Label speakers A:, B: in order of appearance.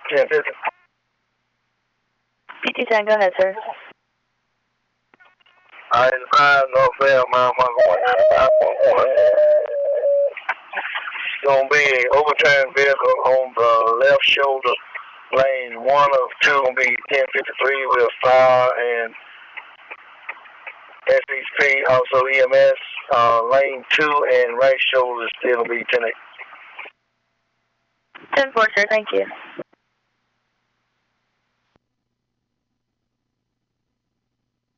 A: 1050.
B: PT10, go ahead, sir.
A: I-5 northbound, mile 1.5. Gonna be an overturned vehicle on the left shoulder lane. One of two gonna be 1053 with fire and SHP, also EMS. Lane 2 and right shoulder is still gonna be 10-8.
B: 10-4, sir, thank you.